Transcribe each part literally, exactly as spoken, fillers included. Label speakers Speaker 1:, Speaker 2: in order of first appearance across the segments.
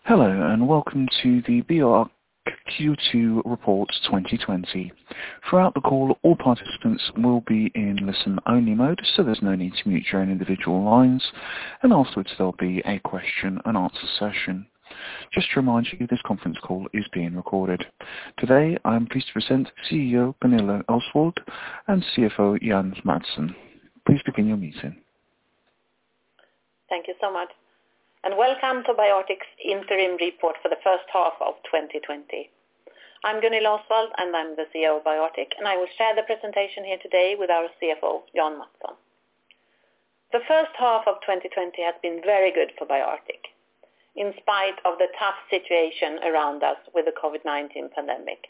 Speaker 1: Hello, and welcome to the BioArc Q two Report twenty twenty. Throughout the call, all participants will be in listen-only mode, so there's no need to mute your own individual lines, and afterwards there'll be a question and answer session. Just to remind you, this conference call is being recorded. Today, I am pleased to present C E O Pernilla Oswald and C F O Jan Mattsson. Please begin your meeting.
Speaker 2: Thank you so much. And welcome to BioArctic's interim report for the first half of twenty twenty. I'm Gunilla Oswald and I'm the C E O of BioArctic, and I will share the presentation here today with our C F O, Jan Mattsson. The first half of twenty twenty has been very good for BioArctic, in spite of the tough situation around us with the COVID nineteen pandemic.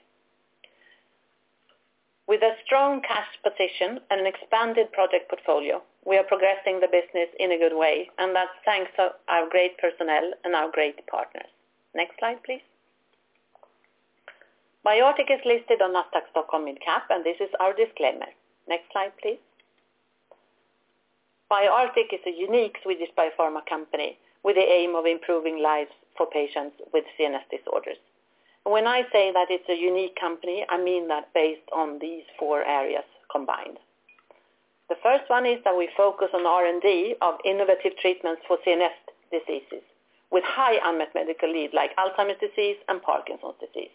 Speaker 2: With a strong cash position and an expanded project portfolio, we are progressing the business in a good way, and that's thanks to our great personnel and our great partners. Next slide, please. BioArctic is listed on Nasdaq Stockholm Mid Cap, and this is our disclaimer. Next slide, please. BioArctic is a unique Swedish biopharma company with the aim of improving lives for patients with C N S disorders. When I say that it's a unique company, I mean that based on these four areas combined. The first one is that we focus on R and D of innovative treatments for C N S diseases with high unmet medical need like Alzheimer's disease and Parkinson's disease.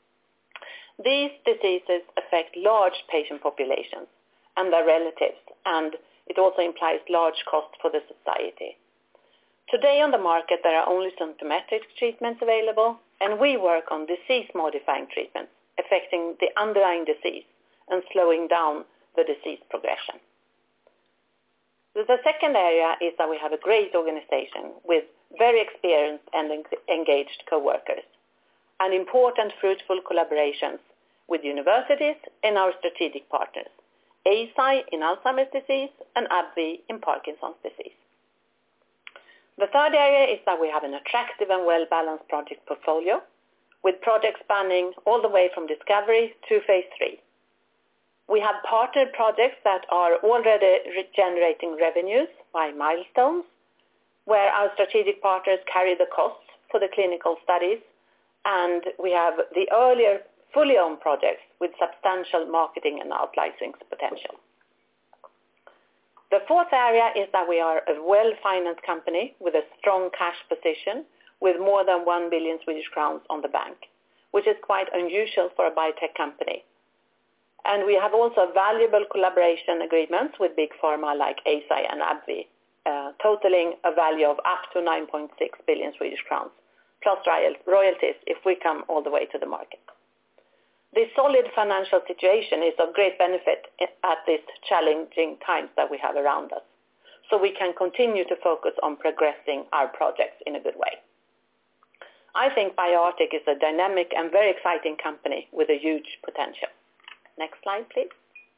Speaker 2: These diseases affect large patient populations and their relatives, and it also implies large costs for the society. Today on the market there are only symptomatic treatments available, and we work on disease-modifying treatments affecting the underlying disease and slowing down the disease progression. The second area is that we have a great organization with very experienced and engaged co-workers and important fruitful collaborations with universities and our strategic partners, Eisai in Alzheimer's disease and AbbVie in Parkinson's disease. The third area is that we have an attractive and well-balanced project portfolio with projects spanning all the way from discovery to phase three. We have partnered projects that are already generating revenues by milestones, where our strategic partners carry the costs for the clinical studies, and we have the earlier fully owned projects with substantial marketing and out-licensing potential. The fourth area is that we are a well-financed company with a strong cash position with more than one billion Swedish crowns on the bank, which is quite unusual for a biotech company. And we have also valuable collaboration agreements with big pharma like Eisai and AbbVie, uh, totaling a value of up to nine point six billion Swedish crowns, plus royalties if we come all the way to the market. This solid financial situation is of great benefit at these challenging times that we have around us, so we can continue to focus on progressing our projects in a good way. I think BioArctic is a dynamic and very exciting company with a huge potential. Next slide, please.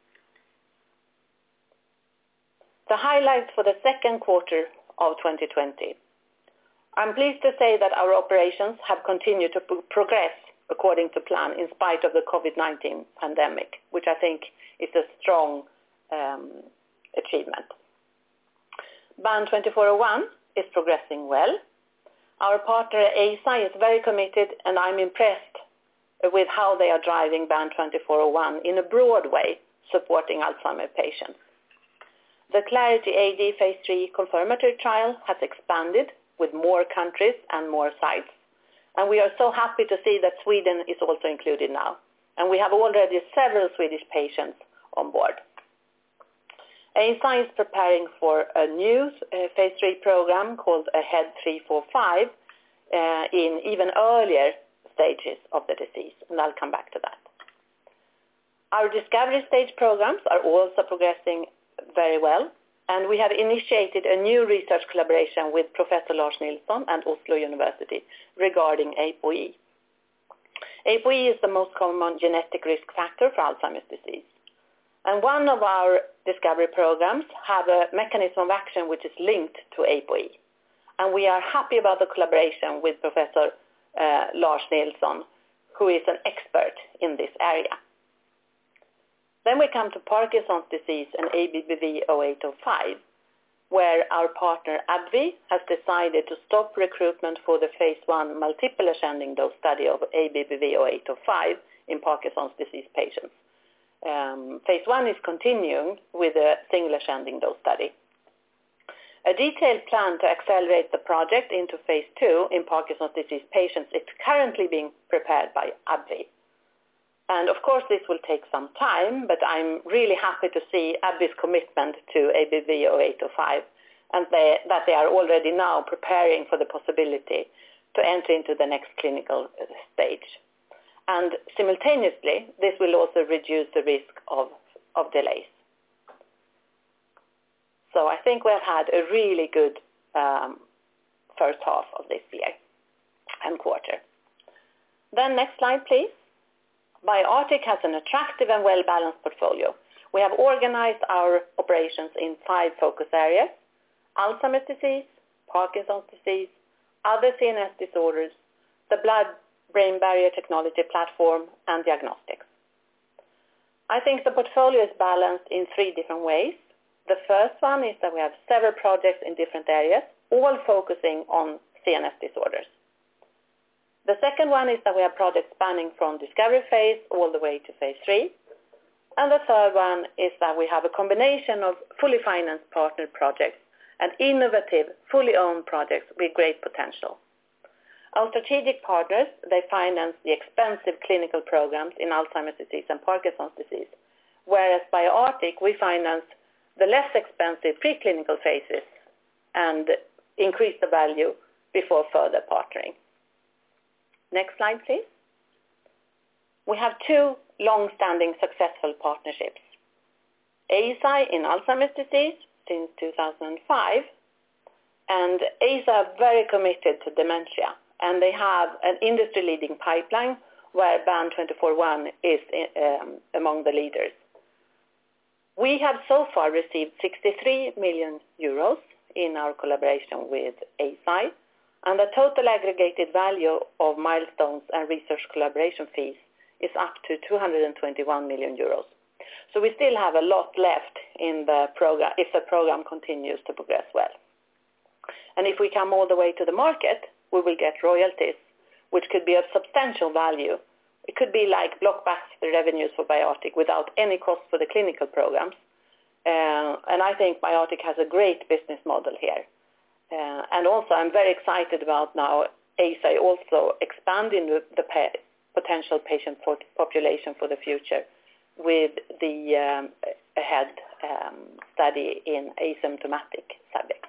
Speaker 2: The highlights for the second quarter of twenty twenty. I'm pleased to say that our operations have continued to progress according to plan in spite of the COVID nineteen pandemic, which I think is a strong um, achievement. B A N twenty-four oh one is progressing well. Our partner Eisai is very committed, and I'm impressed with how they are driving B A N twenty-four oh one in a broad way, supporting Alzheimer's patients. The Clarity A D phase three confirmatory trial has expanded with more countries and more sites. And we are so happy to see that Sweden is also included now. And we have already several Swedish patients on board. Eisai is preparing for a new uh, phase three program called AHEAD three forty-five uh, in even earlier stages of the disease, and I'll come back to that. Our discovery stage programs are also progressing very well, and we have initiated a new research collaboration with Professor Lars Nilsson and Oslo University regarding A P O E. A P O E is the most common genetic risk factor for Alzheimer's disease. And one of our discovery programs have a mechanism of action which is linked to A P O E. And we are happy about the collaboration with Professor uh, Lars Nilsson, who is an expert in this area. Then we come to Parkinson's disease and A B B V zero eight zero five. where our partner AbbVie has decided to stop recruitment for the phase one multiple ascending dose study of A B B V zero eight zero five in Parkinson's disease patients. Um, phase one is continuing with a single ascending dose study. A detailed plan to accelerate the project into phase two in Parkinson's disease patients is currently being prepared by AbbVie. And of course this will take some time, but I'm really happy to see AbbVie's commitment to A B B V zero eight zero five and they, that they are already now preparing for the possibility to enter into the next clinical stage. And simultaneously, this will also reduce the risk of, of delays. So I think we've had a really good um, first half of this year and quarter. Then next slide, please. BioArctic has an attractive and well-balanced portfolio. We have organized our operations in five focus areas: Alzheimer's disease, Parkinson's disease, other C N S disorders, the blood-brain barrier technology platform, and diagnostics. I think the portfolio is balanced in three different ways. The first one is that we have several projects in different areas, all focusing on C N S disorders. The second one is that we have projects spanning from discovery phase all the way to phase three. And the third one is that we have a combination of fully financed partnered projects and innovative, fully owned projects with great potential. Our strategic partners, they finance the expensive clinical programs in Alzheimer's disease and Parkinson's disease, whereas BioArctic, we finance the less expensive preclinical phases and increase the value before further partnering. Next slide, please. We have two long-standing successful partnerships. Eisai in Alzheimer's disease since two thousand five, and Eisai are very committed to dementia, and they have an industry-leading pipeline where B A N two four one is um, among the leaders. We have so far received sixty-three million euros in our collaboration with Eisai, and the total aggregated value of milestones and research collaboration fees is up to two hundred twenty-one million euros. So we still have a lot left in the program if the program continues to progress well. And if we come all the way to the market, we will get royalties, which could be of substantial value. It could be like blockbuster revenues for BioArctic without any cost for the clinical programs. Uh, and I think BioArctic has a great business model here. Uh, and also I'm very excited about now Eisai also expanding the, the pa- potential patient population for the future with the um, AHEAD um, study in asymptomatic subjects.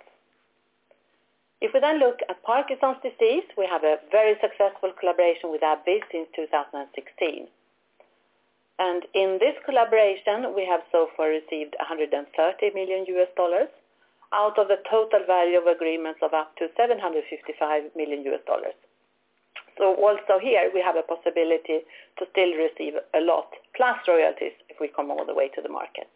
Speaker 2: If we then look at Parkinson's disease, we have a very successful collaboration with AbbVie since two thousand sixteen. And in this collaboration, we have so far received one hundred thirty million U S dollars out of the total value of agreements of up to seven hundred fifty-five million U S dollars. So also here we have a possibility to still receive a lot, plus royalties if we come all the way to the market.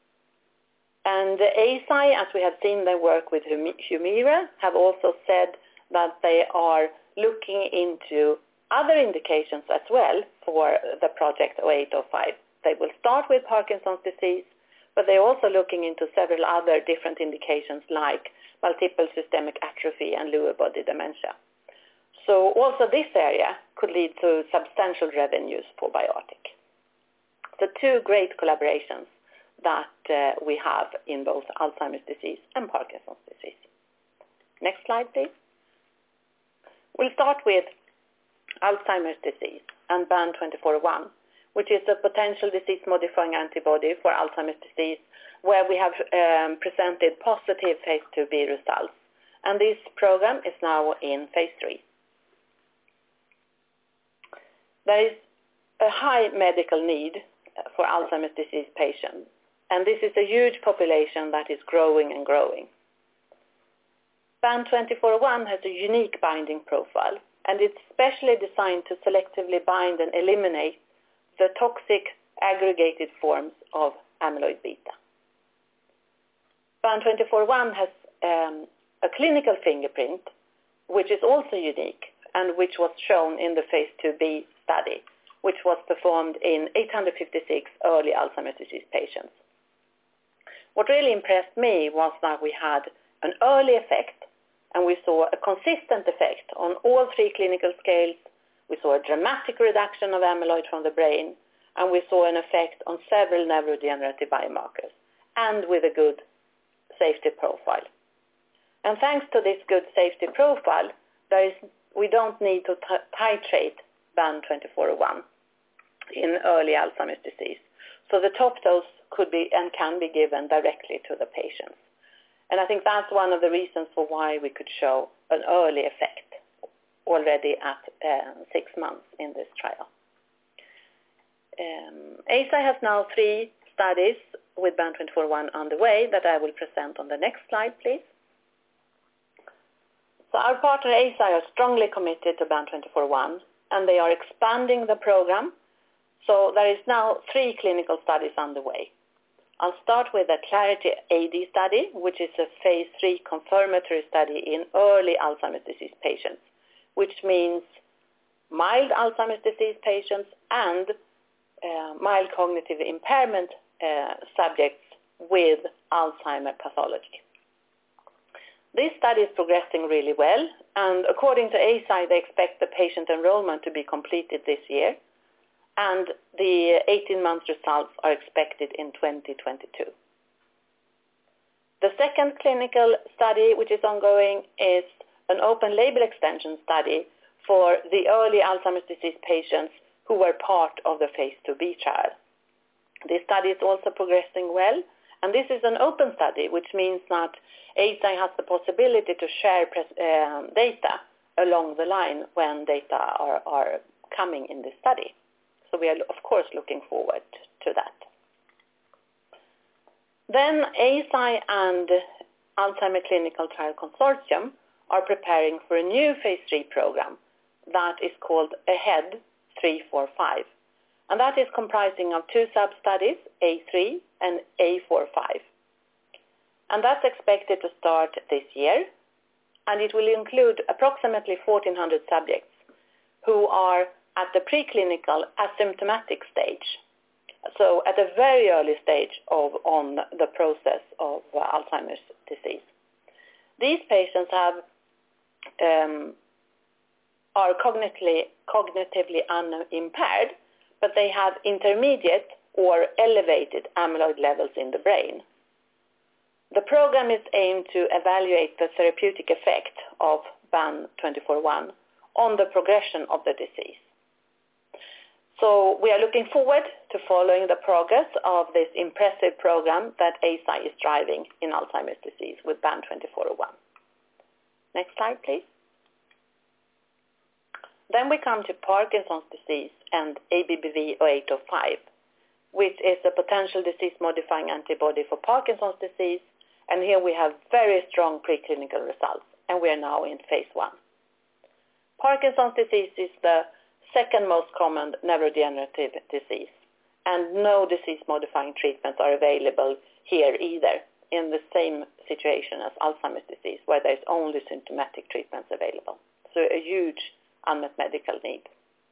Speaker 2: And Eisai, as we have seen their work with Humira, have also said that they are looking into other indications as well for the project zero eight zero five. They will start with Parkinson's disease, but they're also looking into several other different indications like multiple systemic atrophy and Lewy body dementia. So also this area could lead to substantial revenues for BioArctic. So two great collaborations that uh, we have in both Alzheimer's disease and Parkinson's disease. Next slide, please. We'll start with Alzheimer's disease and B A N two four one, which is a potential disease-modifying antibody for Alzheimer's disease, where we have um, presented positive phase two B results. And this program is now in phase three. There is a high medical need for Alzheimer's disease patients, and this is a huge population that is growing and growing. B A N two four one has a unique binding profile, and it's specially designed to selectively bind and eliminate the toxic aggregated forms of amyloid beta. B A N two four one has um, a clinical fingerprint, which is also unique, and which was shown in the phase two B study, which was performed in eight hundred fifty-six early Alzheimer's disease patients. What really impressed me was that we had an early effect, and we saw a consistent effect on all three clinical scales. We saw a dramatic reduction of amyloid from the brain, and we saw an effect on several neurodegenerative biomarkers, and with a good safety profile. And thanks to this good safety profile, there is, we don't need to t- titrate B A N twenty-four oh one in early Alzheimer's disease. So the top dose could be and can be given directly to the patients. And I think that's one of the reasons for why we could show an early effect already at uh, six months in this trial. Um, Eisai has now three studies with B A N twenty-four oh one on the way that I will present on the next slide, please. So our partner Eisai are strongly committed to B A N twenty-four oh one, and they are expanding the program. So there is now three clinical studies underway. I'll start with the Clarity A D study, which is a phase three confirmatory study in early Alzheimer's disease patients, which means mild Alzheimer's disease patients and uh, mild cognitive impairment uh, subjects with Alzheimer pathology. This study is progressing really well, and according to Eisai, they expect the patient enrollment to be completed this year, and the eighteen-month results are expected in twenty twenty-two. The second clinical study, which is ongoing, is an open-label extension study for the early Alzheimer's disease patients who were part of the phase two B trial. This study is also progressing well, and this is an open study, which means that Eisai has the possibility to share pres- uh, data along the line when data are, are coming in this study. So we are, of course, looking forward to that. Then Eisai and Alzheimer Clinical Trial Consortium are preparing for a new phase three program that is called AHEAD three forty-five. And that is comprising of two sub-studies, A three and A forty-five. And that's expected to start this year, and it will include approximately fourteen hundred subjects who are at the preclinical asymptomatic stage, so at a very early stage of on the process of uh, Alzheimer's disease. These patients have um, are cognitively, cognitively unimpaired, but they have intermediate or elevated amyloid levels in the brain. The program is aimed to evaluate the therapeutic effect of B A N twenty-four oh one on the progression of the disease. So we are looking forward to following the progress of this impressive program that Eisai is driving in Alzheimer's disease with B A N twenty-four oh one. Next slide, please. Then we come to Parkinson's disease and A B B V zero eight zero five, which is a potential disease-modifying antibody for Parkinson's disease. And here we have very strong preclinical results, and we are now in phase one. Parkinson's disease is the second most common neurodegenerative disease, and no disease-modifying treatments are available here either, in the same situation as Alzheimer's disease, where there's only symptomatic treatments available. So a huge unmet medical need.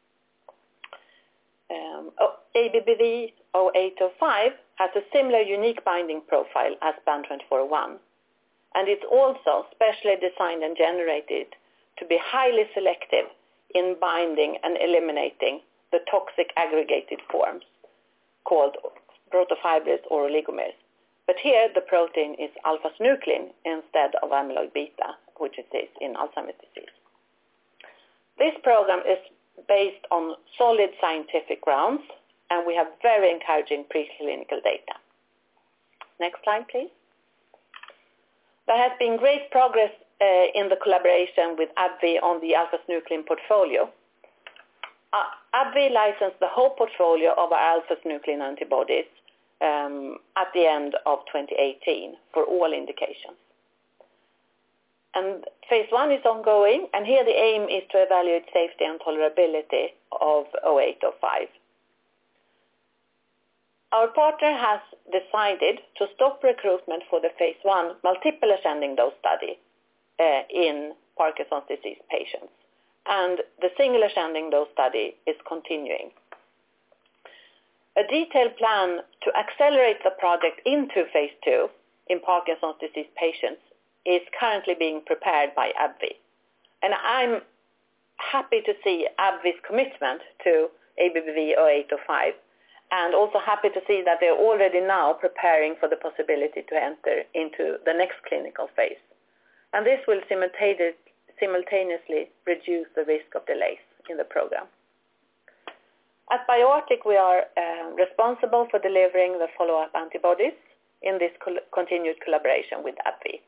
Speaker 2: Um, A B B V zero eight zero five has a similar unique binding profile as B A N twenty-four oh one, and it's also specially designed and generated to be highly selective in binding and eliminating the toxic aggregated forms called protofibrils or oligomers. But here the protein is alpha-synuclein instead of amyloid beta, which it is in Alzheimer's disease. This program is based on solid scientific grounds, and we have very encouraging preclinical data. Next slide, please. There has been great progress uh, in the collaboration with AbbVie on the alpha-synuclein portfolio. Uh, AbbVie licensed the whole portfolio of our alpha-synuclein antibodies um, at the end of twenty eighteen for all indications. And phase one is ongoing, and here the aim is to evaluate safety and tolerability of zero eight zero five. Our partner has decided to stop recruitment for the phase one multiple ascending dose study uh, in Parkinson's disease patients, and the single ascending dose study is continuing. A detailed plan to accelerate the project into phase two in Parkinson's disease patients is currently being prepared by AbbVie. And I'm happy to see AbbVie's commitment to A B B V zero eight zero five, and also happy to see that they're already now preparing for the possibility to enter into the next clinical phase. And this will simultaneously reduce the risk of delays in the program. At BioArctic, we are uh, responsible for delivering the follow-up antibodies in this col- continued collaboration with AbbVie.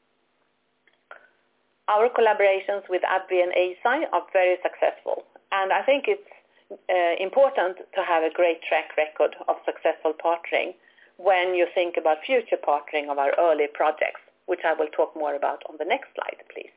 Speaker 2: Our collaborations with AbbVie and Eisai are very successful, and I think it's uh, important to have a great track record of successful partnering when you think about future partnering of our early projects, which I will talk more about on the next slide, please.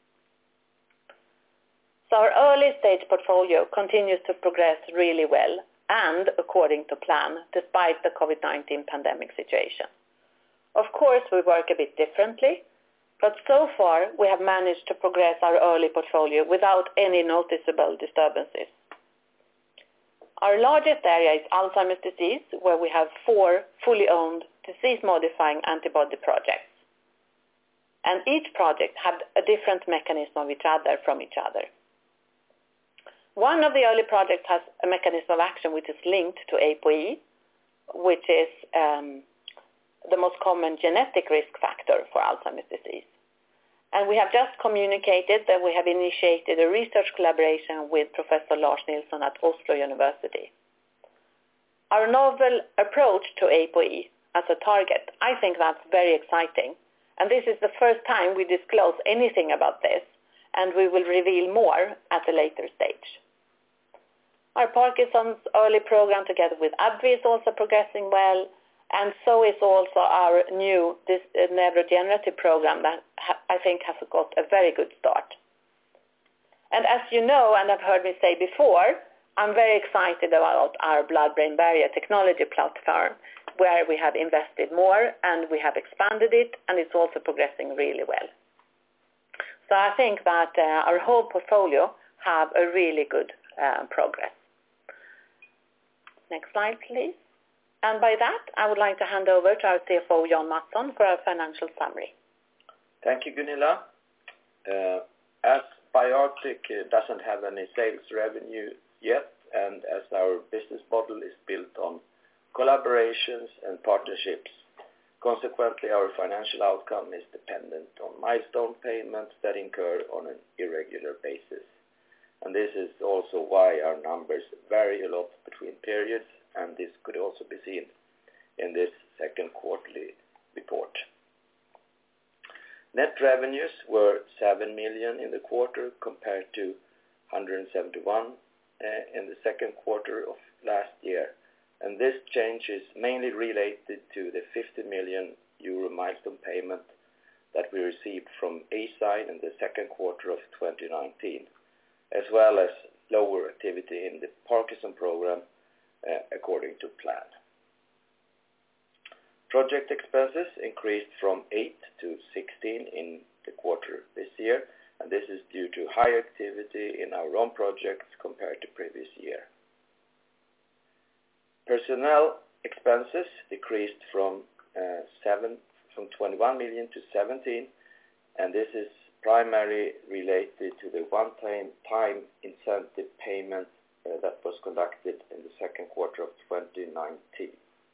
Speaker 2: So our early stage portfolio continues to progress really well and according to plan, despite the COVID nineteen pandemic situation. Of course, we work a bit differently, but so far we have managed to progress our early portfolio without any noticeable disturbances. Our largest area is Alzheimer's disease, where we have four fully owned disease-modifying antibody projects. And each project had a different mechanism of each other from each other. One of the early projects has a mechanism of action which is linked to A P O E, which is um, the most common genetic risk factor for Alzheimer's disease. And we have just communicated that we have initiated a research collaboration with Professor Lars Nilsson at Oslo University. Our novel approach to A P O E as a target, I think that's very exciting. And this is the first time we disclose anything about this, and we will reveal more at a later stage. Our Parkinson's early program together with AbbVie is also progressing well, and so is also our new this, uh, neurodegenerative program that ha- I think has got a very good start. And as you know, and have heard me say before, I'm very excited about our blood-brain barrier technology platform, where we have invested more and we have expanded it, and it's also progressing really well. So I think that uh, our whole portfolio have a really good uh, progress. Next slide, please. And by that, I would like to hand over to our C F O, Jan Mattsson, for our financial summary.
Speaker 3: Thank you, Gunilla. Uh, as BioArctic uh, doesn't have any sales revenue yet, and as our business model is built on collaborations and partnerships, consequently, our financial outcome is dependent on milestone payments that incur on an irregular basis. And this is also why our numbers vary a lot between periods, and this could also be seen in this second quarterly report. Net revenues were seven million in the quarter compared to one hundred seventy-one uh, in the second quarter of last year. And this change is mainly related to the fifty million euro milestone payment that we received from Eisai in the second quarter of twenty nineteen, as well as lower activity in the Parkinson program uh, according to plan. Project expenses increased from eight to sixteen in the quarter this year, and this is due to high activity in our own projects compared to previous year. Personnel expenses decreased from uh, seven from twenty-one million to seventeen, and this is primarily related to the one-time time incentive payment uh, that was conducted in the second quarter of twenty nineteen.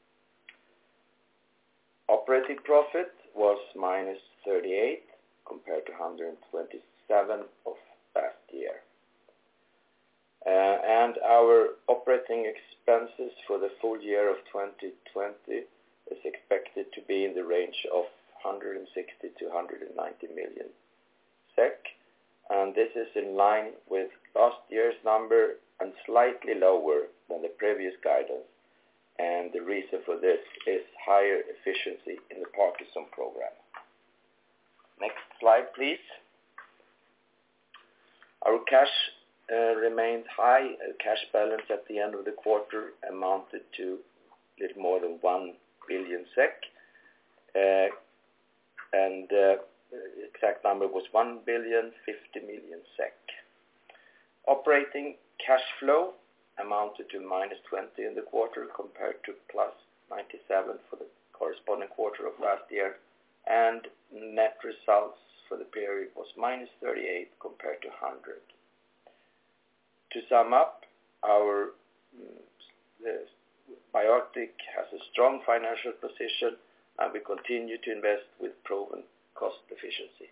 Speaker 3: Operating profit was minus thirty-eight compared to one hundred twenty-seven of last year. Uh, and our operating expenses for the full year of twenty twenty is expected to be in the range of one hundred sixty to one hundred ninety million S E K, and this is in line with last year's number and slightly lower than the previous guidance, and the reason for this is higher efficiency in the Parkinson program. Next slide, please. Our cash Uh, remained high. Uh, cash balance at the end of the quarter amounted to a little more than one billion S E K, uh, and uh, the exact number was one billion fifty million S E K. Operating cash flow amounted to minus twenty in the quarter compared to plus ninety-seven for the corresponding quarter of last year, and net results for the period was minus thirty-eight compared to one hundred. To sum up, our the BioArctic has a strong financial position, and we continue to invest with proven cost efficiency.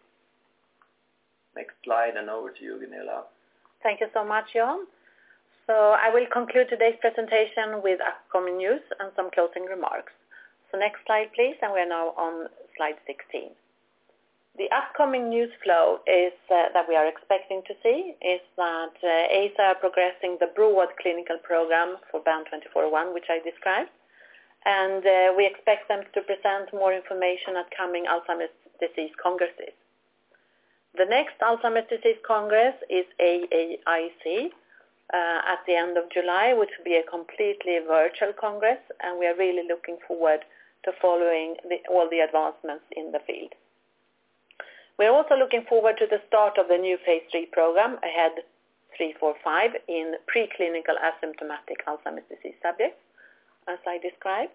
Speaker 3: Next slide, and over to you, Gunilla.
Speaker 2: Thank you so much, Jan. So I will conclude today's presentation with upcoming news and some closing remarks. So next slide, please, and we are now on slide sixteen. The upcoming news flow is uh, that we are expecting to see is that uh, Eisai are progressing the broad clinical program for B A N twenty-four oh one, which I described, and uh, we expect them to present more information at coming Alzheimer's disease congresses. The next Alzheimer's disease congress is A A I C uh, at the end of July, which will be a completely virtual congress, and we are really looking forward to following the, all the advancements in the field. We're also looking forward to the start of the new phase three program, AHEAD three forty-five, in preclinical asymptomatic Alzheimer's disease subjects, as I described.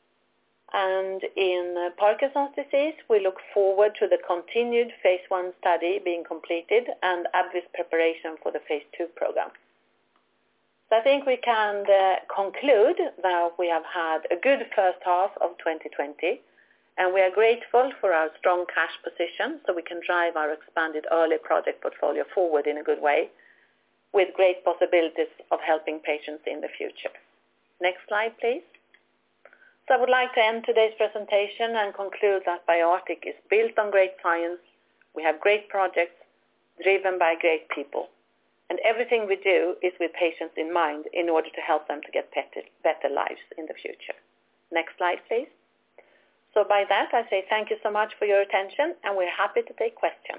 Speaker 2: And in uh, Parkinson's disease, we look forward to the continued phase one study being completed and AbbVie's preparation for the phase two program. So I think we can uh, conclude that we have had a good first half of twenty twenty, and we are grateful for our strong cash position so we can drive our expanded early project portfolio forward in a good way with great possibilities of helping patients in the future. Next slide, please. So I would like to end today's presentation and conclude that BioArctic is built on great science. We have great projects driven by great people. And everything we do is with patients in mind in order to help them to get better, better lives in the future. Next slide, please. So by that, I say thank you so much for your attention, and we're happy to take questions.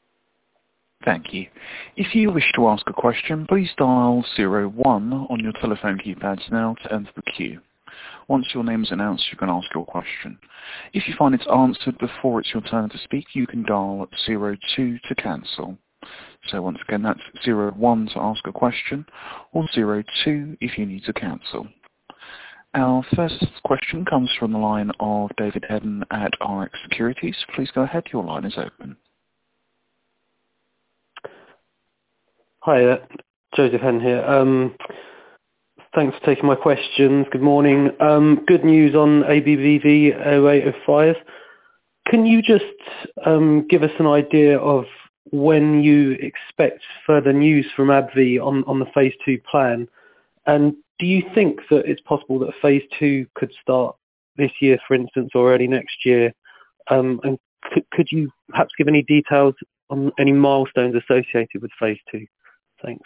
Speaker 1: Thank you. If you wish to ask a question, please dial zero one on your telephone keypads now to enter the queue. Once your name is announced, you can ask your question. If you find it's answered before it's your turn to speak, you can dial zero two to cancel. So once again, that's zero one to ask a question, or zero two if you need to cancel. Our first question comes from the line of David Hedden at R X Securities. Please go ahead, your line is open.
Speaker 4: Hi, uh, Joseph Hedden here. Um, thanks for taking my questions. Good morning. Um, good news on A B B V oh eight oh five. Can you just um, give us an idea of when you expect further news from AbbVie on, on the phase two plan? And do you think that it's possible that phase two could start this year, for instance, or early next year? Um, and could, could you perhaps give any details on any milestones associated with phase two? Thanks.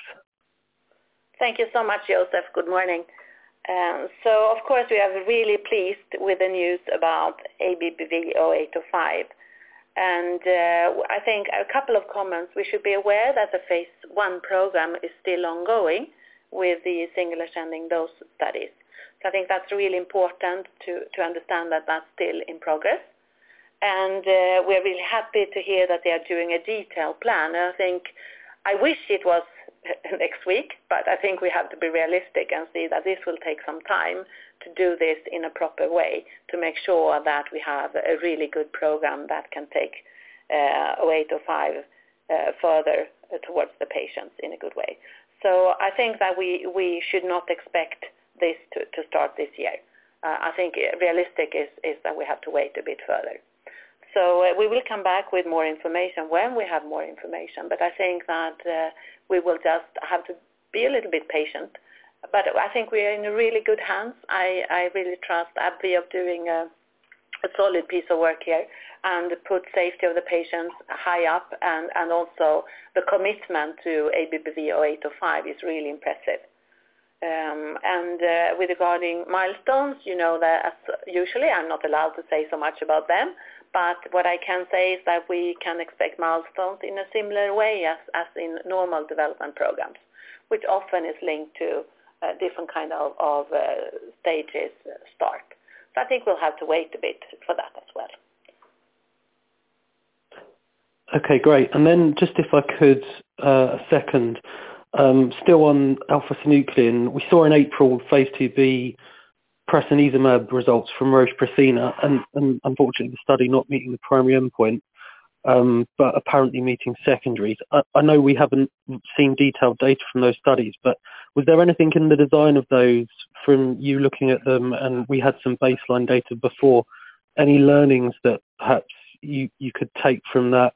Speaker 2: Thank you so much, Joseph. Good morning. Um, so, of course, we are really pleased with the news about A B B V oh eight oh five. And uh, I think a couple of comments. We should be aware that the phase one program is still ongoing with the single ascending dose studies. So I think that's really important to, to understand that that's still in progress. And uh, we're really happy to hear that they are doing a detailed plan. And I think, I wish it was next week, but I think we have to be realistic and see that this will take some time to do this in a proper way to make sure that we have a really good program that can take uh, oh eight oh five uh, further towards the patients in a good way. So I think that we, we should not expect this to, to start this year. Uh, I think realistic is, is that we have to wait a bit further. So uh, we will come back with more information when we have more information, but I think that uh, we will just have to be a little bit patient. But I think we are in really good hands. I, I really trust AbbVie of doing a, a solid piece of work here and put safety of the patients high up, and, and also the commitment to A B B V oh eight oh five is really impressive. Um, and uh, with regarding milestones, you know that as usually I'm not allowed to say so much about them, but what I can say is that we can expect milestones in a similar way as, as in normal development programs, which often is linked to uh, different kind of, of uh, stages uh, start. So I think we'll have to wait a bit for that as well.
Speaker 4: Okay, great. And then just if I could, uh, a second, Um, still on alpha-synuclein, we saw in April phase two B prasinezumab results from Roche Prasina, and, and unfortunately the study not meeting the primary endpoint, um, but apparently meeting secondaries. I, I know we haven't seen detailed data from those studies, but was there anything in the design of those from you looking at them, and we had some baseline data before, any learnings that perhaps you, you could take from that?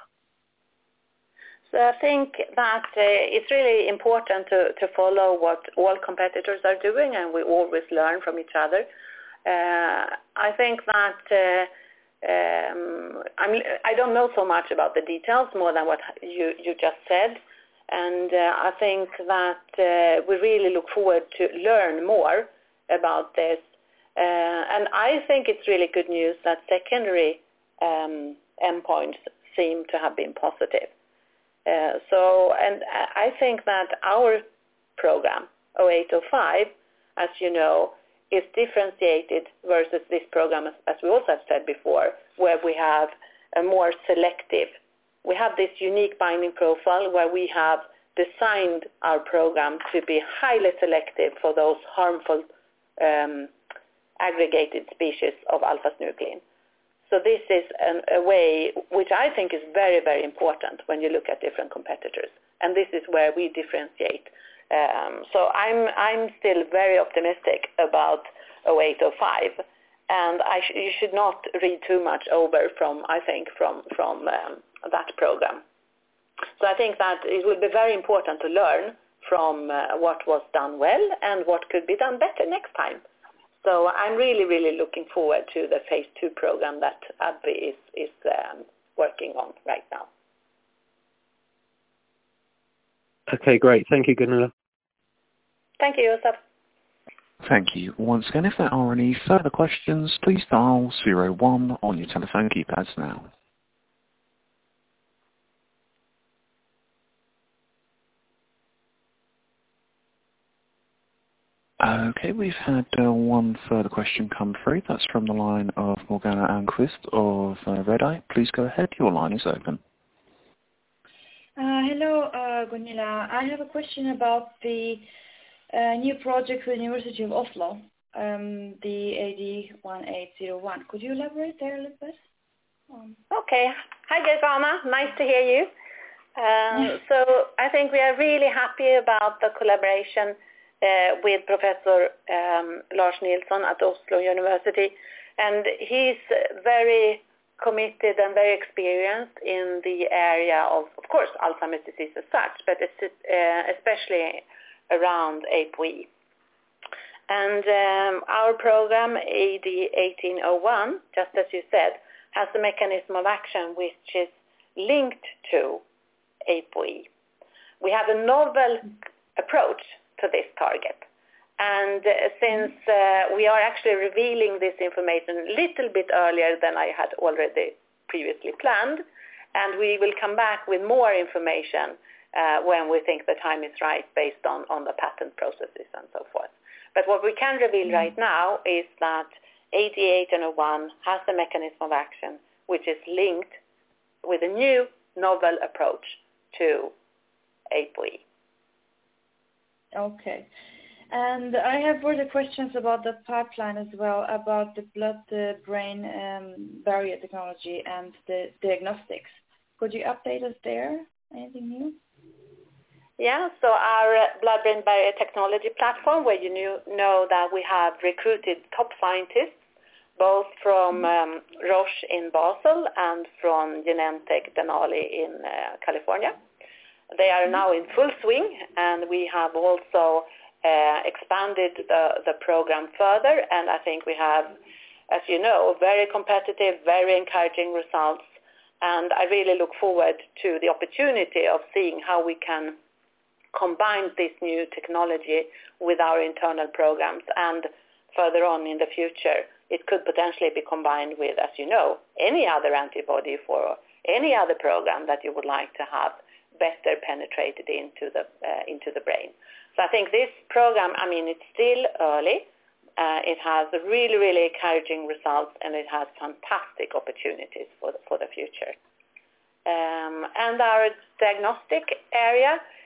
Speaker 2: So I think that uh, it's really important to, to follow what all competitors are doing, and we always learn from each other. Uh, I think that uh, um, I'm, I don't know so much about the details more than what you, you just said, and uh, I think that uh, we really look forward to learn more about this. Uh, and I think it's really good news that secondary um, endpoints seem to have been positive. Uh, so, and I think that our program, oh eight oh five, as you know, is differentiated versus this program, as, as we also have said before, where we have a more selective. We have this unique binding profile where we have designed our program to be highly selective for those harmful um, aggregated species of alpha-synuclein. So this is an, a way which I think is very, very important when you look at different competitors. And this is where we differentiate. Um, so I'm, I'm still very optimistic about oh eight oh five. And I sh- you should not read too much over from, I think, from, from um, that program. So I think that it will be very important to learn from uh, what was done well and what could be done better next time. So I'm really, really looking forward to the phase two program that AbbVie is, is um, working on right now.
Speaker 4: Okay, great. Thank you, Gunilla.
Speaker 2: Thank you, Josef.
Speaker 1: Thank you. Once again, if there are any further questions, please dial zero one on your telephone keypads now. Okay, we've had uh, one further question come through. That's from the line of Morgana Almqvist of uh, Redeye. Please go ahead. Your line is open.
Speaker 5: Uh, hello, uh, Gunilla. I have a question about the uh, new project with the University of Oslo, um, the A D one eight zero one. Could you elaborate there a little bit? Um,
Speaker 2: okay. Hi, Morgana. Nice to hear you. Uh, yeah. So I think we are really happy about the collaboration Uh, with Professor um, Lars Nilsson at Oslo University, and he's very committed and very experienced in the area of, of course, Alzheimer's disease as such, but it's, uh, especially around A P O E. And um, our program, A D eighteen oh one, just as you said, has a mechanism of action which is linked to A P O E. We have a novel approach to this target. And uh, since uh, we are actually revealing this information a little bit earlier than I had already previously planned, and we will come back with more information uh, when we think the time is right based on, on the patent processes and so forth. But what we can reveal mm-hmm. right now is that A D eighteen oh one has a mechanism of action which is linked with a new novel approach to A P O E.
Speaker 5: Okay. And I have further questions about the pipeline as well, about the blood-brain um, barrier technology and the diagnostics. Could you update us there? Anything new?
Speaker 2: Yeah, so our uh, blood-brain barrier technology platform, where you knew, know that we have recruited top scientists, both from um, Roche in Basel and from Genentech Denali in uh, California. They are now in full swing, and we have also uh, expanded the, the program further, and I think we have, as you know, very competitive, very encouraging results, and I really look forward to the opportunity of seeing how we can combine this new technology with our internal programs, and further on in the future, it could potentially be combined with, as you know, any other antibody for any other program that you would like to have better penetrated into the uh, into the brain. So I think this program, I mean, it's still early. Uh, it has really, really encouraging results, and it has fantastic opportunities for the, for the future. Um, and our diagnostic area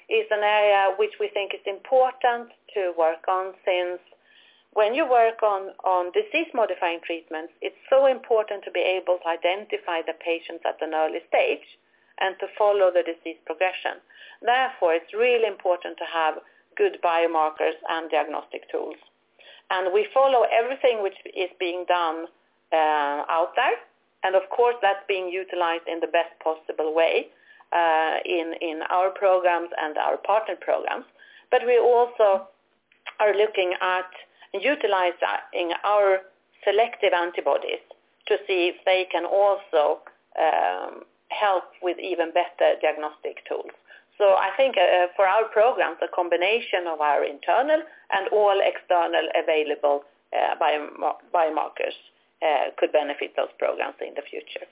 Speaker 2: is an area which we think is important to work on, since when you work on, on disease-modifying treatments, it's so important to be able to identify the patients at an early stage and to follow the disease progression. Therefore, it's really important to have good biomarkers and diagnostic tools. And we follow everything which is being done uh, out there. And of course, that's being utilized in the best possible way uh, in, in our programs and our partner programs. But we also are looking at utilizing our selective antibodies to see if they can also um, help with even better diagnostic tools. So I think uh, for our programs, a combination of our internal and all external available uh, biom- biomarkers uh, could benefit those programs in the future.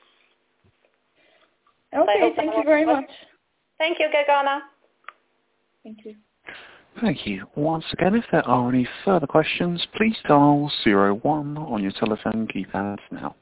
Speaker 5: Okay, thank you very much.
Speaker 2: Thank you, Gergana.
Speaker 5: Thank you.
Speaker 1: Thank you. Once again, if there are any further questions, please dial zero one on your telephone keypad now.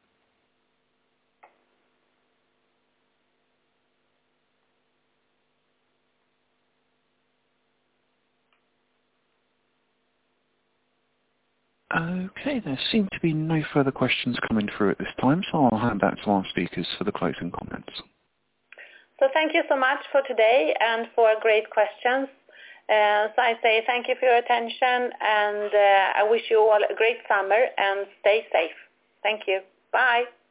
Speaker 1: Okay, there seem to be no further questions coming through at this time, so I'll hand back to our speakers for the closing comments.
Speaker 2: So thank you so much for today and for great questions. Uh, so I say thank you for your attention, and uh, I wish you all a great summer and stay safe. Thank you. Bye.